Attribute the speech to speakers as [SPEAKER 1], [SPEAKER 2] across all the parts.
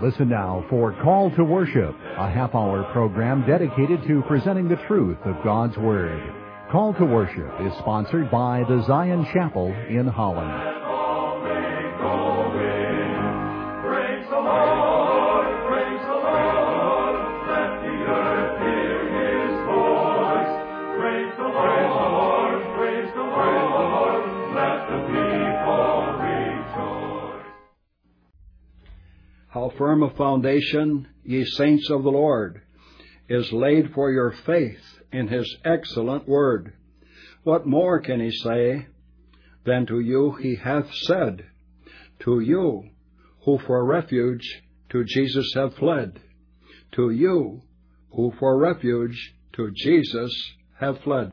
[SPEAKER 1] Listen now for Call to Worship, a half-hour program dedicated to presenting the truth of God's Word. Call to Worship is sponsored by the Zion Chapel in Holland.
[SPEAKER 2] How firm a foundation, ye saints of the Lord, is laid for your faith in His excellent word. What more can He say than to you He hath said, to you who for refuge to Jesus have fled, to you who for refuge to Jesus have fled.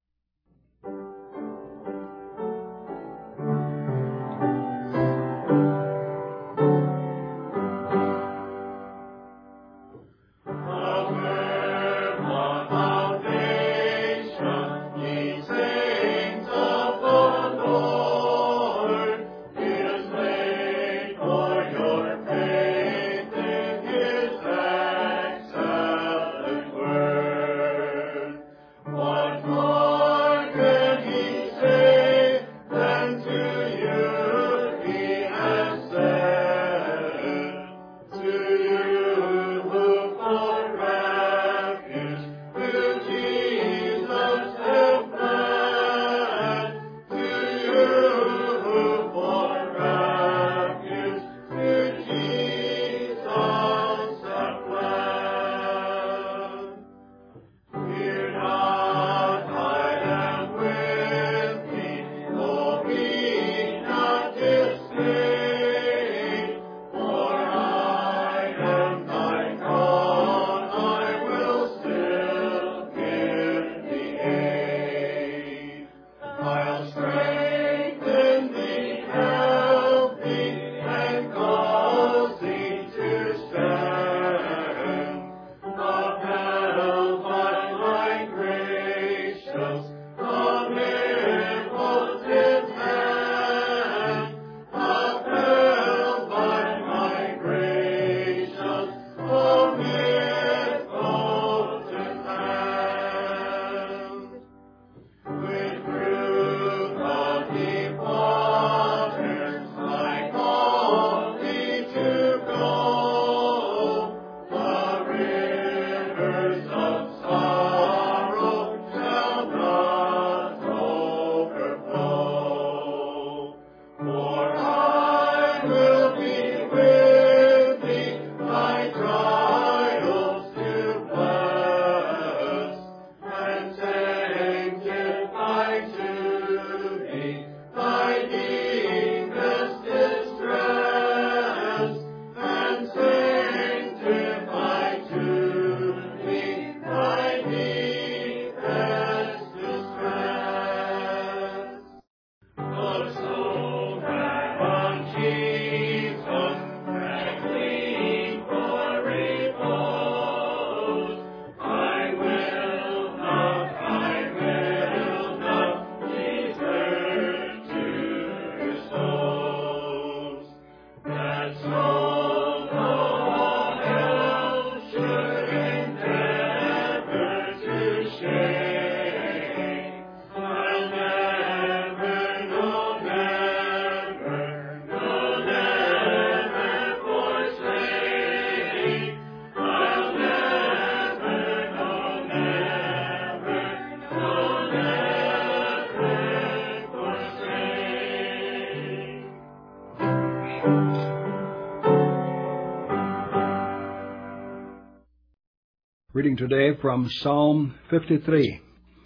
[SPEAKER 2] Reading today from Psalm 53.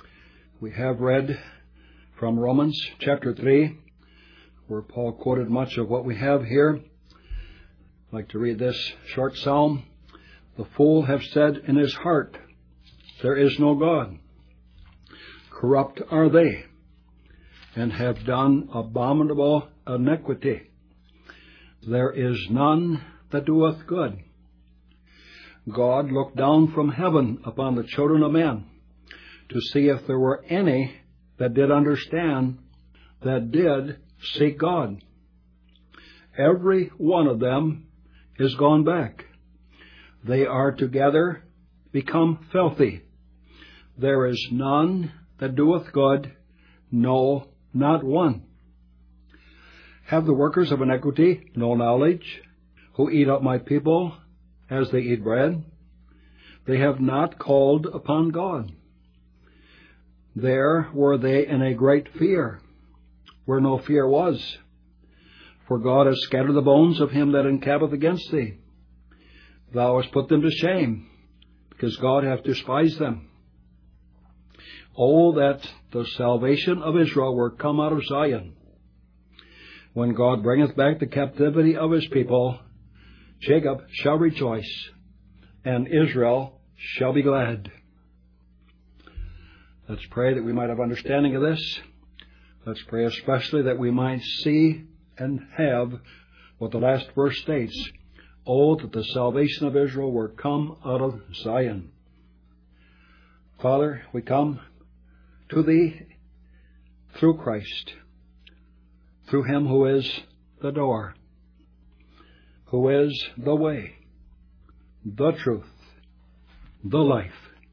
[SPEAKER 2] We have read from Romans chapter 3, where Paul quoted much of what we have here. I'd like to read this short psalm. The fool have said in his heart, there is no God. Corrupt are they, and have done abominable iniquity. There is none that doeth good. God looked down from heaven upon the children of men to see if there were any that did understand, that did seek God. Every one of them is gone back. They are together become filthy. There is none that doeth good, no, not one. Have the workers of iniquity no knowledge, who eat up my people as they eat bread? They have not called upon God. There were they in a great fear, where no fear was. For God has scattered the bones of him that encampeth against thee. Thou hast put them to shame, because God hath despised them. Oh, that the salvation of Israel were come out of Zion. When God bringeth back the captivity of his people, Jacob shall rejoice, and Israel shall be glad. Let's pray that we might have understanding of this. Let's pray especially that we might see and have what the last verse states. Oh, that the salvation of Israel were come out of Zion. Father, we come to thee through Christ, through him who is the door, who is the way, the truth, the life.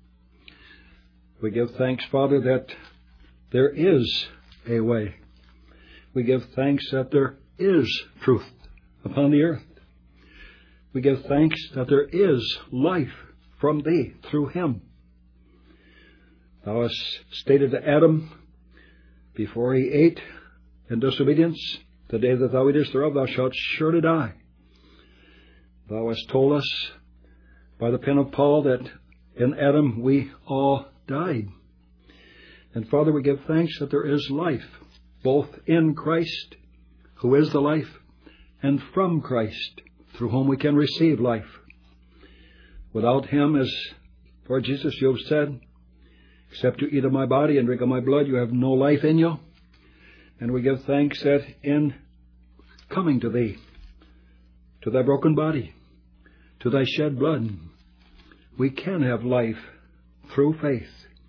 [SPEAKER 2] We give thanks, Father, that there is a way. We give thanks that there is truth upon the earth. We give thanks that there is life from thee through him. Thou hast stated to Adam, before he ate in disobedience, the day that thou eatest thereof, thou shalt surely die. Thou hast told us by the pen of Paul that in Adam we all died. And Father, we give thanks that there is life, both in Christ, who is the life, and from Christ, through whom we can receive life. Without him, as Lord Jesus, you have said, except you eat of my body and drink of my blood, you have no life in you. And we give thanks that in coming to thee, to thy broken body, to thy shed blood, we can have life through faith.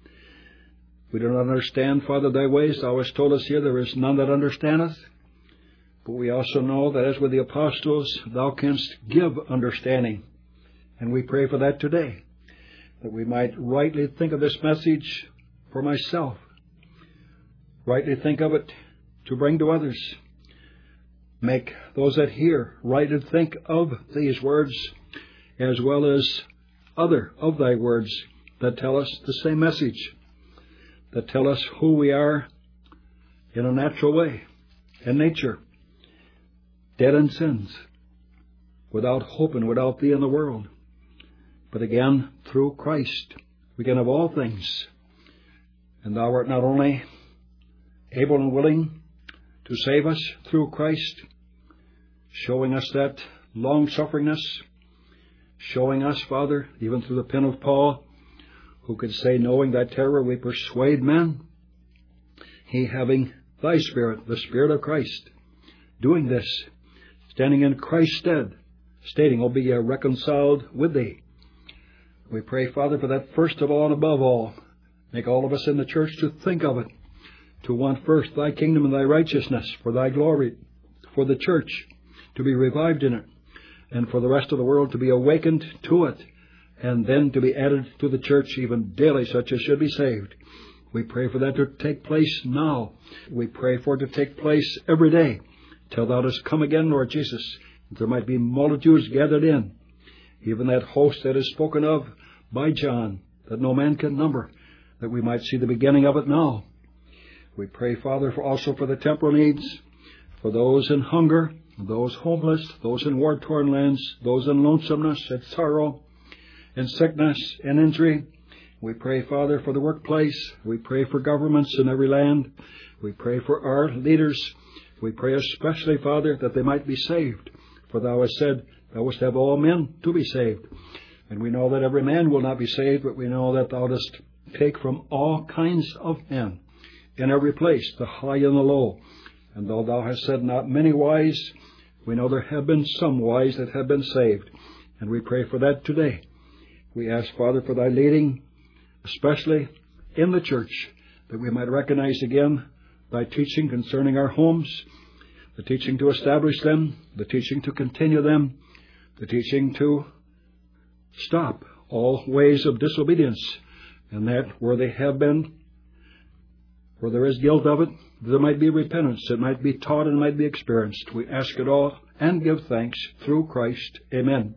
[SPEAKER 2] We do not understand, Father, thy ways. Thou hast told us here, there is none that understandeth. But we also know that as with the apostles, thou canst give understanding. And we pray for that today, that we might rightly think of this message for myself, rightly think of it to bring to others. Make those that hear rightly think of these words, as well as other of thy words that tell us the same message, that tell us who we are in a natural way, in nature, dead in sins, without hope and without thee in the world. But again, through Christ, we can have all things. And thou art not only able and willing to save us through Christ, showing us that long-sufferingness, showing us, Father, even through the pen of Paul, who could say, knowing thy terror we persuade men, he having thy Spirit, the Spirit of Christ, doing this, standing in Christ's stead, stating, O be ye reconciled with thee. We pray, Father, for that first of all and above all. Make all of us in the church to think of it, to want first thy kingdom and thy righteousness, for thy glory, for the church to be revived in it, and for the rest of the world to be awakened to it, and then to be added to the church even daily, such as should be saved. We pray for that to take place now. We pray for it to take place every day, till thou dost come again, Lord Jesus, that there might be multitudes gathered in, even that host that is spoken of by John, that no man can number, that we might see the beginning of it now. We pray, Father, also for the temporal needs, for those in hunger, those homeless, those in war-torn lands, those in lonesomeness and sorrow, in sickness and injury. We pray, Father, for the workplace. We pray for governments in every land. We pray for our leaders. We pray especially, Father, that they might be saved. For thou hast said, thou wouldst have all men to be saved. And we know that every man will not be saved, but we know that thou dost take from all kinds of men in every place, the high and the low. And though thou hast said not many wise, we know there have been some wise that have been saved. And we pray for that today. We ask, Father, for thy leading, especially in the church, that we might recognize again thy teaching concerning our homes, the teaching to establish them, the teaching to continue them, the teaching to stop all ways of disobedience, and that where they have been, where there is guilt of it, there might be repentance. It might be taught and might be experienced. We ask it all and give thanks through Christ. Amen.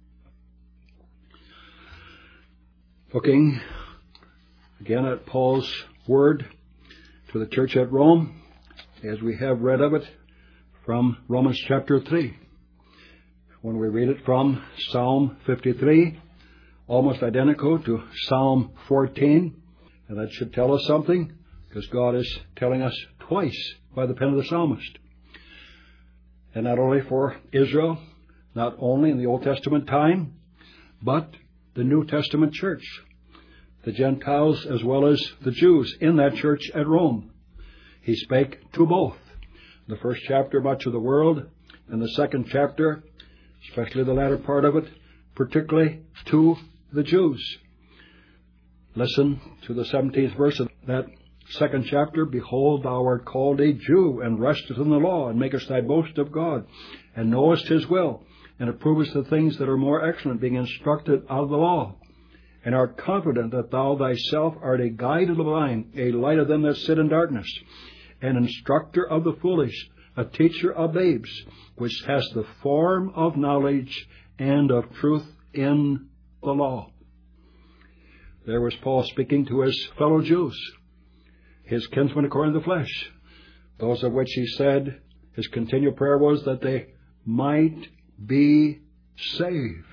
[SPEAKER 2] Looking again at Paul's word to the church at Rome, as we have read of it from Romans chapter 3. When we read it from Psalm 53, almost identical to Psalm 14, and that should tell us something, because God is telling us twice by the pen of the psalmist. And not only for Israel, not only in the Old Testament time, but the New Testament church, the Gentiles as well as the Jews in that church at Rome. He spake to both. The first chapter, much of the world, and the second chapter, especially the latter part of it, particularly to the Jews. Listen to the 17th verse of that second chapter. Behold, thou art called a Jew, and restest in the law, and makest thy boast of God, and knowest his will, and approvest the things that are more excellent, being instructed of the law, and art confident that thou thyself art a guide of the blind, a light of them that sit in darkness, an instructor of the foolish, a teacher of babes, which has the form of knowledge and of truth in the law. There was Paul speaking to his fellow Jews, his kinsmen according to the flesh, those of which he said his continual prayer was that they might be saved.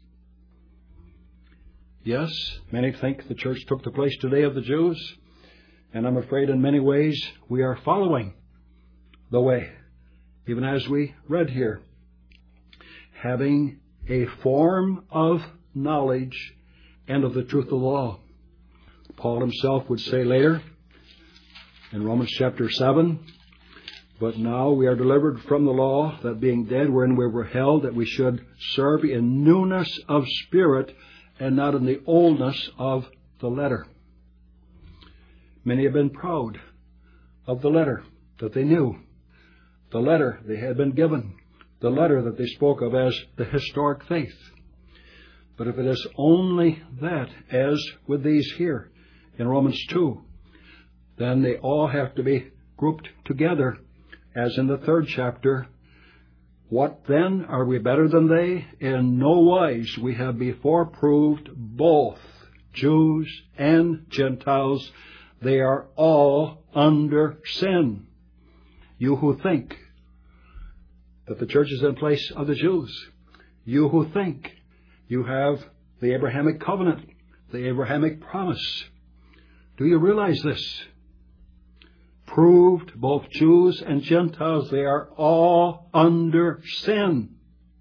[SPEAKER 2] Yes, many think the church took the place today of the Jews, and I'm afraid in many ways we are following the way, even as we read here, having a form of knowledge and of the truth of the law. Paul himself would say later in Romans chapter 7, but now we are delivered from the law, that being dead wherein we were held, that we should serve in newness of spirit and not in the oldness of the letter. Many have been proud of the letter that they knew, the letter they had been given, the letter that they spoke of as the historic faith. But if it is only that, as with these here in Romans 2, then they all have to be grouped together, as in the third chapter. What then? Are we better than they? In no wise. We have before proved both Jews and Gentiles, they are all under sin. You who think that the church is in place of the Jews, you who think you have the Abrahamic covenant, the Abrahamic promise, do you realize this? Proved both Jews and Gentiles, they are all under sin.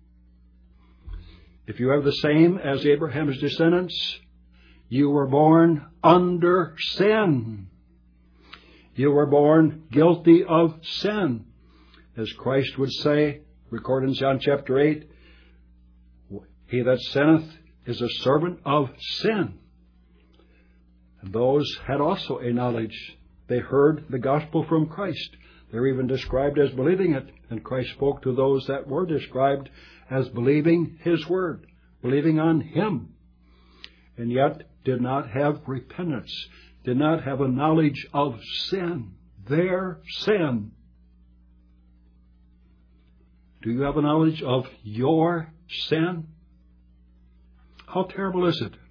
[SPEAKER 2] If you have the same as Abraham's descendants, you were born under sin. You were born guilty of sin. As Christ would say, recorded in John chapter 8, he that sinneth is a servant of sin. And those had also a knowledge. They heard the gospel from Christ. They're even described as believing it. And Christ spoke to those that were described as believing his word, believing on him, and yet did not have repentance, did not have a knowledge of sin, their sin. Do you have a knowledge of your sin? How terrible is it?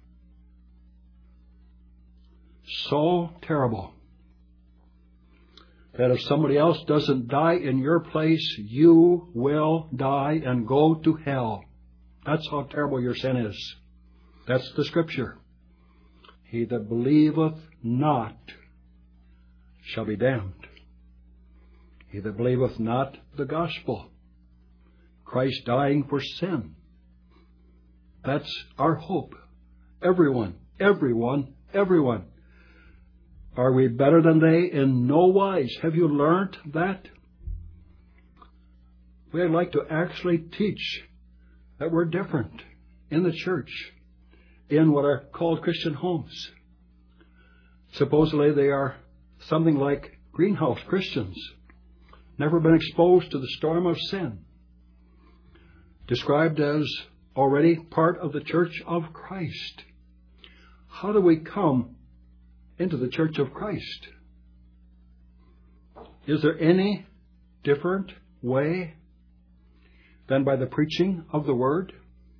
[SPEAKER 2] So terrible that if somebody else doesn't die in your place, you will die and go to hell. That's how terrible your sin is. That's the Scripture. He that believeth not shall be damned. He that believeth not the gospel, Christ dying for sin. That's our hope. Everyone. Are we better than they? In no wise. Have you learned that? We'd like to actually teach that we're different in the church, in what are called Christian homes. Supposedly they are something like greenhouse Christians, never been exposed to the storm of sin, described as already part of the church of Christ. How do we come into the church of Christ? Is there any different way than by the preaching of the Word?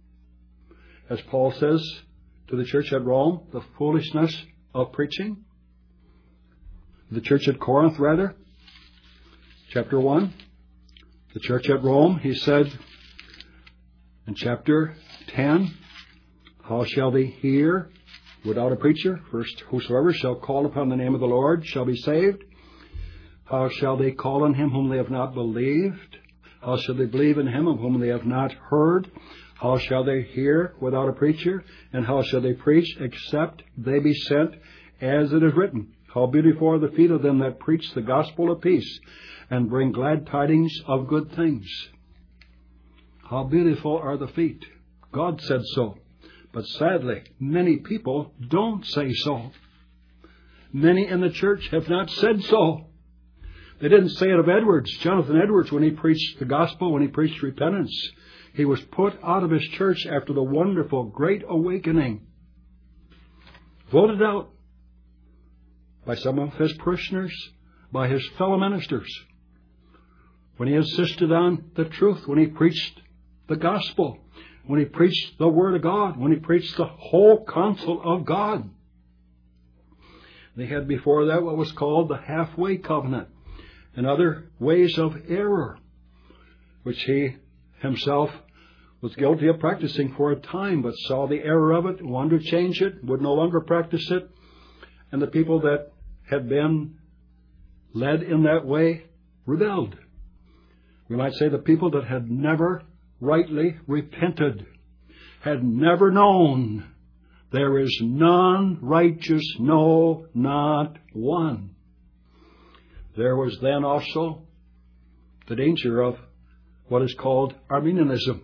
[SPEAKER 2] As Paul says to the church at Rome, the foolishness of preaching. The church at Corinth, rather, chapter 1. The church at Rome, he said in chapter 10, how shall they hear without a preacher? First, whosoever shall call upon the name of the Lord shall be saved. How shall they call on him whom they have not believed? How shall they believe in him of whom they have not heard? How shall they hear without a preacher? And how shall they preach except they be sent? As it is written, how beautiful are the feet of them that preach the gospel of peace and bring glad tidings of good things. How beautiful are the feet. God said so. But sadly, many people don't say so. Many in the church have not said so. They didn't say it of Edwards. Jonathan Edwards, when he preached the gospel, when he preached repentance, he was put out of his church after the wonderful Great Awakening. Voted out by some of his parishioners, by his fellow ministers. When he insisted on the truth, when he preached the gospel, when he preached the Word of God, when he preached the whole counsel of God. They had before that what was called the halfway covenant and other ways of error, which he himself was guilty of practicing for a time, but saw the error of it, wanted to change it, would no longer practice it. And the people that had been led in that way rebelled. We might say the people that had never rightly repented, had never known there is none righteous, no, not one. There was then also the danger of what is called Arminianism.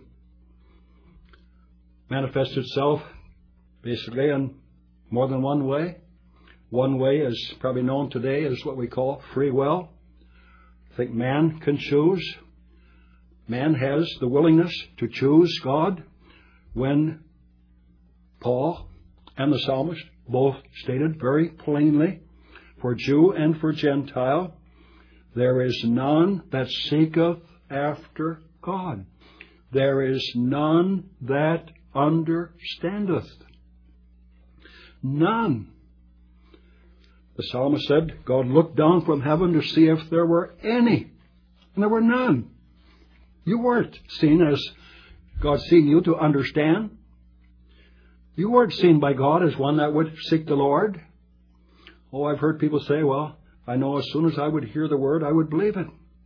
[SPEAKER 2] Manifests itself basically in more than one way. One way is probably known today as what we call free will. I think man can choose. Man has the willingness to choose God, when Paul and the psalmist both stated very plainly, for Jew and for Gentile, there is none that seeketh after God. There is none that understandeth. None. The psalmist said, God looked down from heaven to see if there were any. And there were none. You weren't seen as God seen you to understand. You weren't seen by God as one that would seek the Lord. Oh, I've heard people say, well, I know as soon as I would hear the word, I would believe it.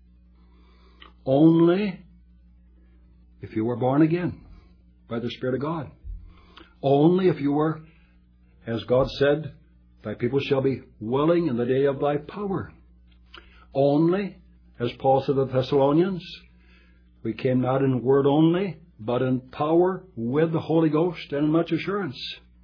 [SPEAKER 2] Only if you were born again by the Spirit of God. Only if you were, as God said, thy people shall be willing in the day of thy power. Only, as Paul said to the Thessalonians, we came not in word only, but in power with the Holy Ghost and in much assurance.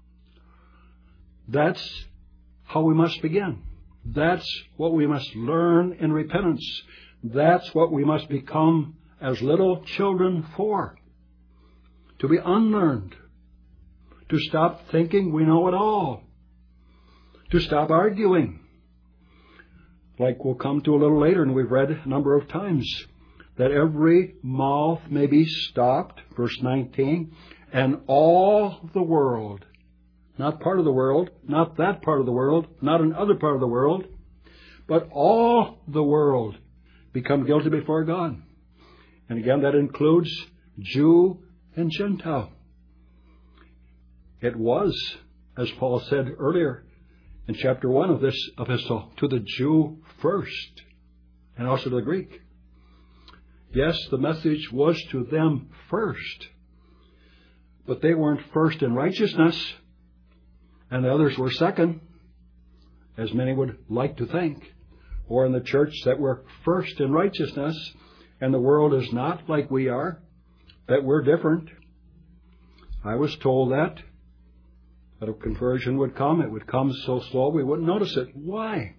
[SPEAKER 2] That's how we must begin. That's what we must learn in repentance. That's what we must become as little children for. To be unlearned. To stop thinking we know it all. To stop arguing. Like we'll come to a little later, and we've read a number of times, that every mouth may be stopped, verse 19, and all the world, not part of the world, not that part of the world, not another part of the world, but all the world become guilty before God. And again, that includes Jew and Gentile. It was, as Paul said earlier in chapter 1 of this epistle, to the Jew first, and also to the Greek. Yes, the message was to them first, but they weren't first in righteousness, and the others were second, as many would like to think, or in the church that we're first in righteousness, and the world is not like we are, that we're different. I was told that a conversion would come. It would come so slow we wouldn't notice it. Why?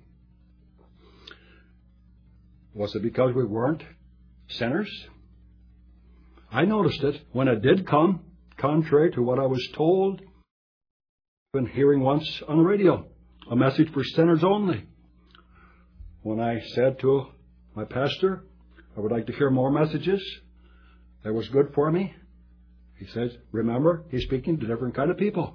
[SPEAKER 2] Was it because we weren't sinners? I noticed it when it did come, contrary to what I was told. I've been hearing once on the radio, a message for sinners only. When I said to my pastor, I would like to hear more messages, that was good for me. He says, remember, he's speaking to different kind of people.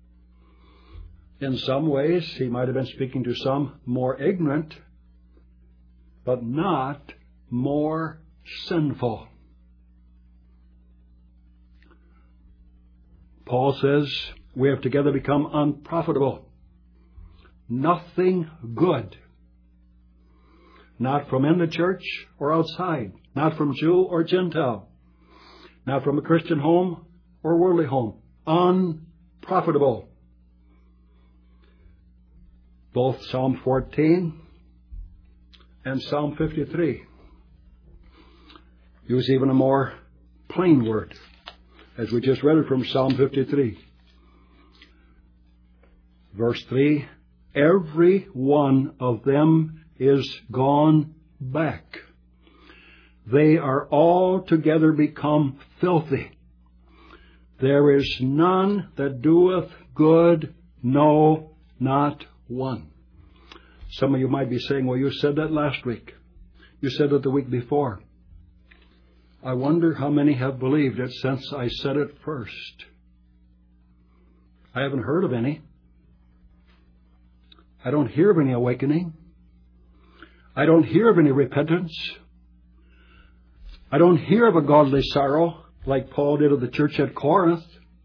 [SPEAKER 2] In some ways, he might have been speaking to some more ignorant, but not more sinful. Paul says, we have together become unprofitable. Nothing good. Not from in the church or outside. Not from Jew or Gentile. Not from a Christian home or worldly home. Unprofitable. Both Psalm 14 and Psalm 53 use even a more plain word, as we just read it from Psalm 53. Verse 3, every one of them is gone back. They are altogether become filthy. There is none that doeth good, no, not one. Some of you might be saying, well, you said that last week. You said it the week before. I wonder how many have believed it since I said it first. I haven't heard of any. I don't hear of any awakening. I don't hear of any repentance. I don't hear of a godly sorrow like Paul did of the church at Corinth.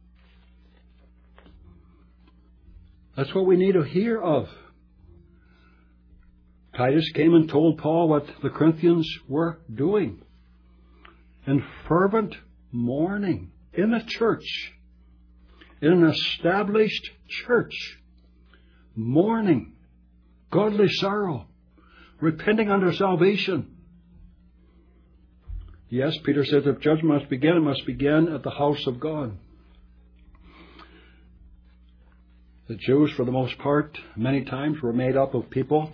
[SPEAKER 2] That's what we need to hear of. Titus came and told Paul what the Corinthians were doing. In fervent mourning in the church, in an established church, mourning, godly sorrow, repenting unto salvation. Yes, Peter says if judgment must begin, it must begin at the house of God. The Jews, for the most part, many times were made up of people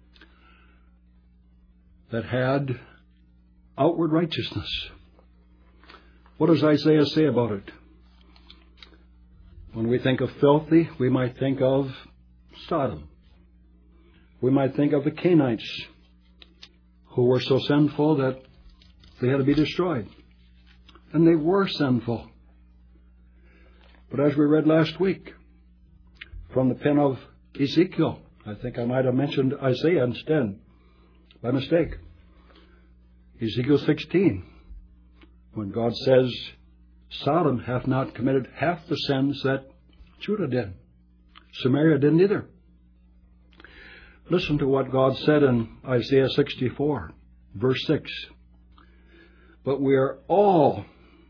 [SPEAKER 2] that had outward righteousness. What does Isaiah say about it? When we think of filthy, we might think of Sodom. We might think of the Canaanites, who were so sinful that they had to be destroyed. And they were sinful. But as we read last week, from the pen of Ezekiel, I think I might have mentioned Isaiah instead, by mistake. Ezekiel 16, when God says, Sodom hath not committed half the sins that Judah did. Samaria didn't either. Listen to what God said in Isaiah 64, verse 6. But we are all,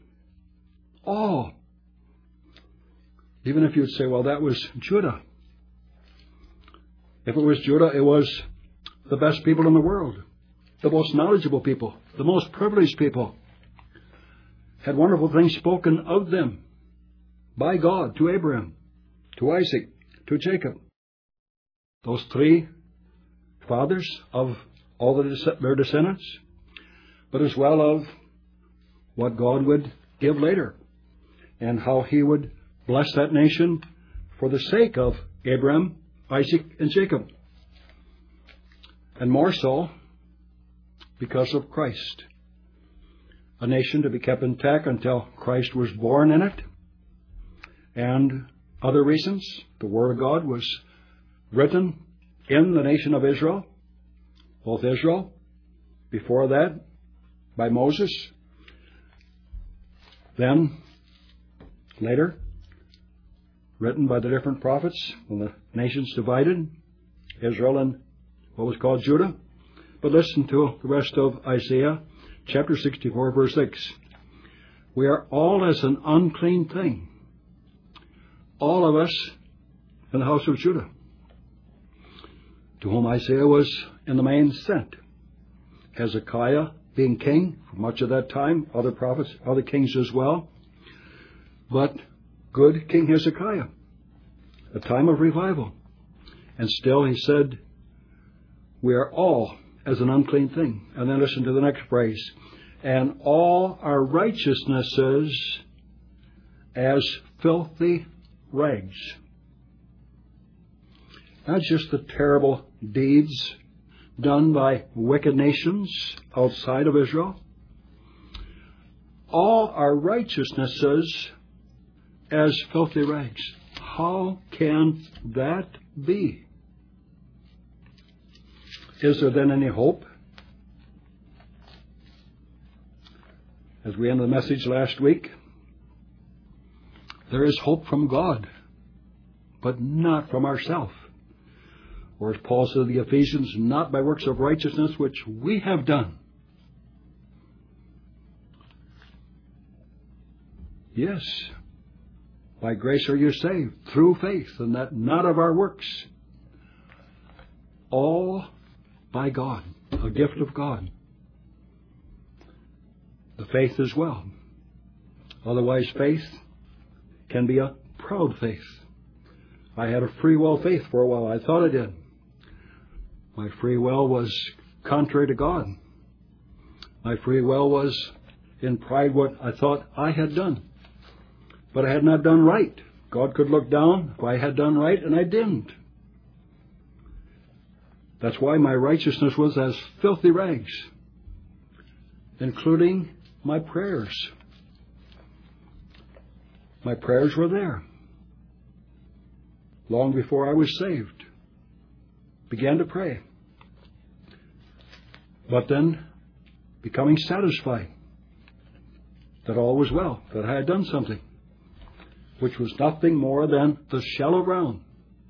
[SPEAKER 2] even if you'd say, well, that was Judah. If it was Judah, it was the best people in the world, the most knowledgeable people, the most privileged people, had wonderful things spoken of them by God to Abraham, to Isaac, to Jacob. Those three fathers of all their descendants, but as well of what God would give later and how He would bless that nation for the sake of Abraham, Isaac, and Jacob. And more so because of Christ. A nation to be kept intact until Christ was born in it. And other reasons, the Word of God was written in the nation of Israel, both Israel, before that, by Moses, then, later, written by the different prophets when the nations divided, Israel and what was called Judah. But listen to the rest of Isaiah chapter 64, verse 6. We are all as an unclean thing, all of us in the house of Judah, to whom Isaiah was in the main sent. Hezekiah being king for much of that time, other prophets, other kings as well. But good King Hezekiah, a time of revival. And still he said, we are all as an unclean thing. And then listen to the next phrase. And all our righteousnesses as filthy rags. Not just the terrible deeds done by wicked nations outside of Israel. All our righteousnesses as filthy rags. How can that be? Is there then any hope? As we ended the message last week, there is hope from God, but not from ourselves. Or as Paul said to the Ephesians, not by works of righteousness which we have done. Yes, by grace are you saved, through faith, and that not of our works. All by God, a gift of God. The faith as well. Otherwise, faith can be a proud faith. I had a free will faith for a while. I thought I did. My free will was contrary to God. My free will was in pride what I thought I had done. But I had not done right. God could look down if I had done right, and I didn't. That's why my righteousness was as filthy rags, including my prayers. My prayers were there. Long before I was saved, began to pray. But then, becoming satisfied that all was well, that I had done something, which was nothing more than the shallow ground,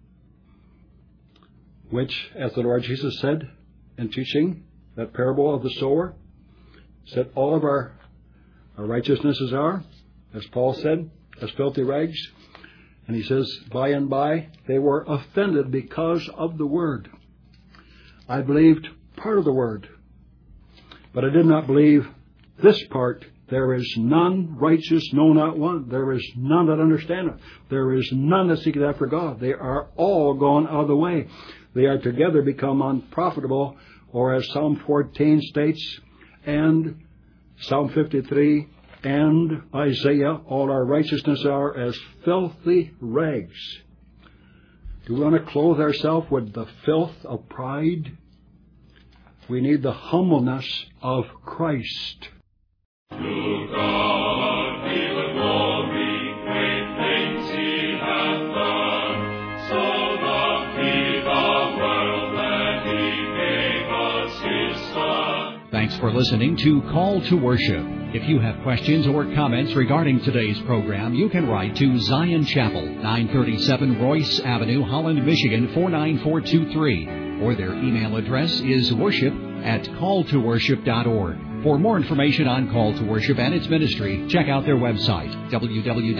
[SPEAKER 2] which, as the Lord Jesus said in teaching that parable of the sower, said all of our righteousnesses are, as Paul said, as filthy rags. And he says, by and by, they were offended because of the word. I believed part of the word, but I did not believe this part. There is none righteous, no, not one. There is none that understandeth. There is none that seeketh after God. They are all gone out of the way. They are together become unprofitable, or as Psalm 14 states, and Psalm 53, and Isaiah, all our righteousness are as filthy rags. Do we want to clothe ourselves with the filth of pride? We need the humbleness of Christ.
[SPEAKER 3] To God be the glory, great things He hath done. So loved He the world that He gave us His Son.
[SPEAKER 1] Thanks for listening to Call to Worship. If you have questions or comments regarding today's program, you can write to Zion Chapel, 937 Royce Avenue, Holland, Michigan, 49423. Or their email address is worship@calltoworship.org. For more information on Call to Worship and its ministry, check out their website,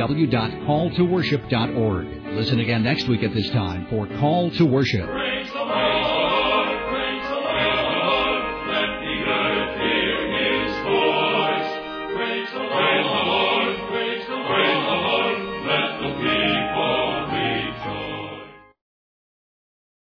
[SPEAKER 1] www.calltoworship.org. Listen again next week at this time for Call to Worship.
[SPEAKER 3] Praise the Lord.